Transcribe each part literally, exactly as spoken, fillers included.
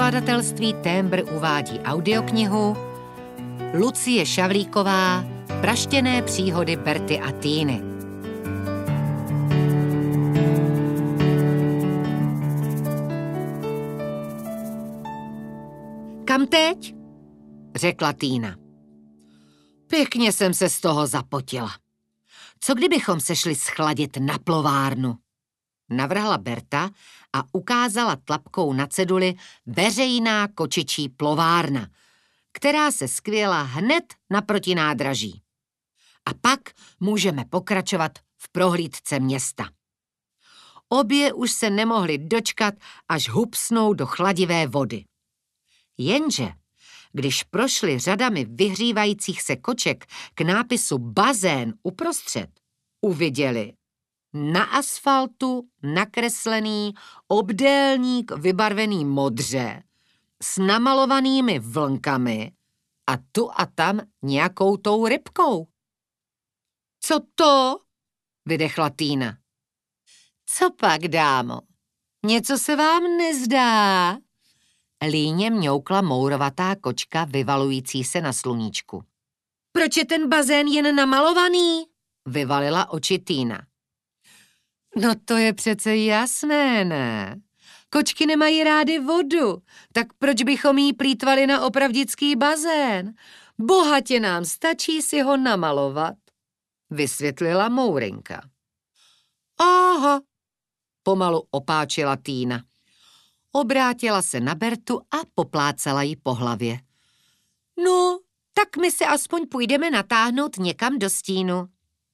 Nakladatelství Témbr uvádí audioknihu Lucie Šavlíková Praštěné příhody Berty a Týny. Kam teď? Řekla Týna. Pěkně jsem se z toho zapotila. Co kdybychom se šli schladit na plovárnu? Navrhla Berta a ukázala tlapkou na ceduli veřejná kočičí plovárna, která se skvěla hned naproti nádraží. A pak můžeme pokračovat v prohlídce města. Obě už se nemohly dočkat, až hupsnou do chladivé vody. Jenže, když prošli řadami vyhřívajících se koček k nápisu bazén uprostřed, uviděli na asfaltu nakreslený obdélník vybarvený modře s namalovanými vlnkami a tu a tam nějakou tou rybkou. Co to? Vydechla Týna. Co pak, dámo? Něco se vám nezdá? Líně mňoukla mourovatá kočka vyvalující se na sluníčku. Proč je ten bazén jen namalovaný? Vyvalila oči Týna. No to je přece jasné, ne? Kočky nemají rády vodu, tak proč bychom jí plýtvali na opravdický bazén? Bohatě nám stačí si ho namalovat, vysvětlila Mourinka. Aha, pomalu opáčila Týna. Obrátila se na Bertu a poplácala jí po hlavě. No, tak my se aspoň půjdeme natáhnout někam do stínu.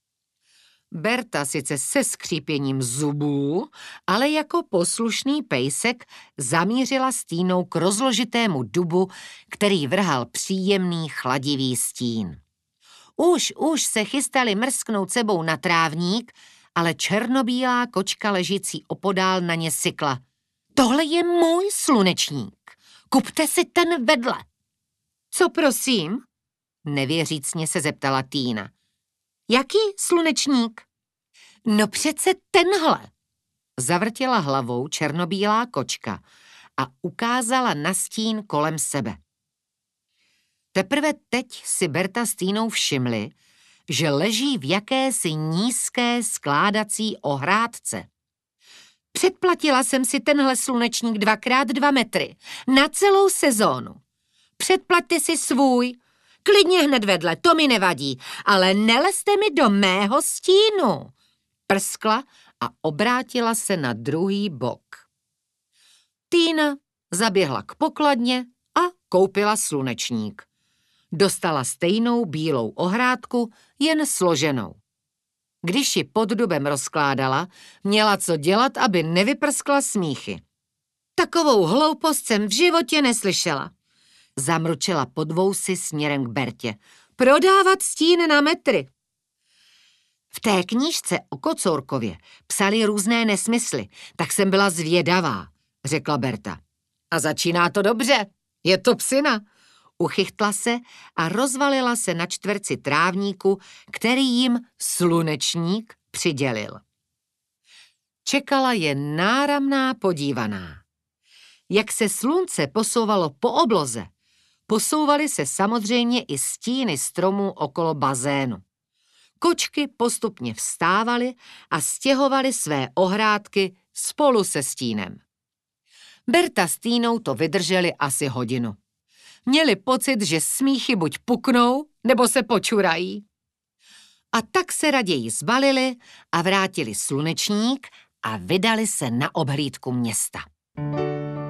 Berta sice se skřípěním zubů, ale jako poslušný pejsek zamířila s Týnou k rozložitému dubu, který vrhal příjemný chladivý stín. Už, už se chystali mrsknout sebou na trávník, ale černobílá kočka ležící opodál na ně sykla. Tohle je můj slunečník. Kupte si ten vedle. Co prosím? Nevěřícně se zeptala Týna. Jaký slunečník? No přece tenhle. Zavrtěla hlavou černobílá kočka a ukázala na stín kolem sebe. Teprve teď si Berta s Týnou všimli, že leží v jakési nízké skládací ohrádce. Předplatila jsem si tenhle slunečník dvakrát dva metry na celou sezónu. Předplaťte si svůj. Klidně hned vedle, to mi nevadí, ale nelezte mi do mého stínu. Prskla a obrátila se na druhý bok. Týna zaběhla k pokladně a koupila slunečník. Dostala stejnou bílou ohrádku, jen složenou. Když ji pod dubem rozkládala, měla co dělat, aby nevyprskla smíchy. Takovou hloupost jsem v životě neslyšela. Zamručila pod vousy směrem k Bertě. Prodávat stín na metry. V té knížce o Kocourkově psali různé nesmysly, tak jsem byla zvědavá, řekla Berta. A začíná to dobře, je to psina. Uchychtla se a rozvalila se na čtverci trávníku, který jim slunečník přidělil. Čekala je náramná podívaná. Jak se slunce posouvalo po obloze, posouvaly se samozřejmě i stíny stromů okolo bazénu. Kočky postupně vstávaly a stěhovaly své ohrádky spolu se stínem. Berta s Týnou to vydrželi asi hodinu. Měli pocit, že smíchy buď puknou, nebo se počurají. A tak se raději zbalili a vrátili slunečník a vydali se na obhlídku města.